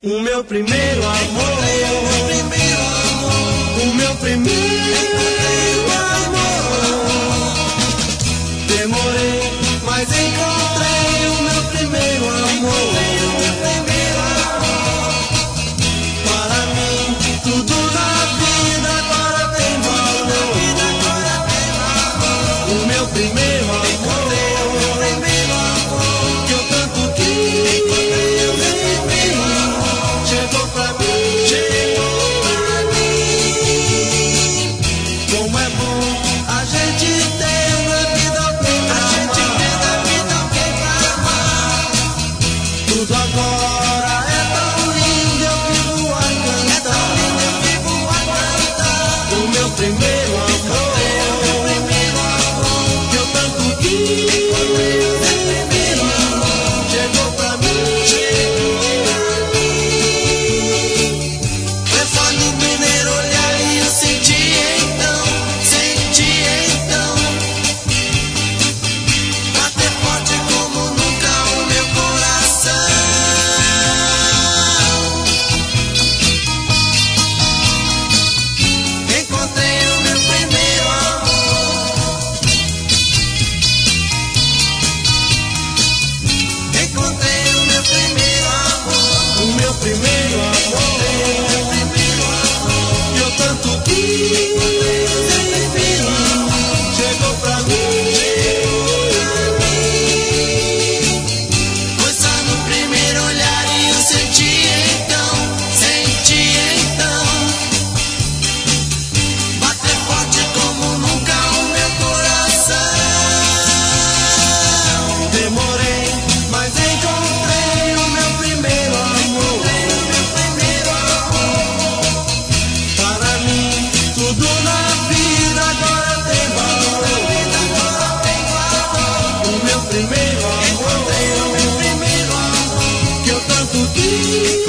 O meu primeiro amor, o meu primeiro amor. Demorei, mas encontrei o meu primeiro amor. Para mim, tudo na vida agora tem valor. O meu primeiro amor, que eu tanto quis. Chegou pra mim, como é bom a gente ter uma vida pra amar. Tudo agora é tão lindo, eu vivo a cantar. O meu primeiro amor, que eu tanto quis. Chegou pra mim. Primeiro amor, que eu tanto quis, chegou pra mim. Foi só no primeiro olhar e eu senti então, bater forte como nunca o meu coração. Demorei, mas encontrei o meu primeiro amor. Tudo na vida agora tem valor. O meu primeiro amor, que eu tanto quis.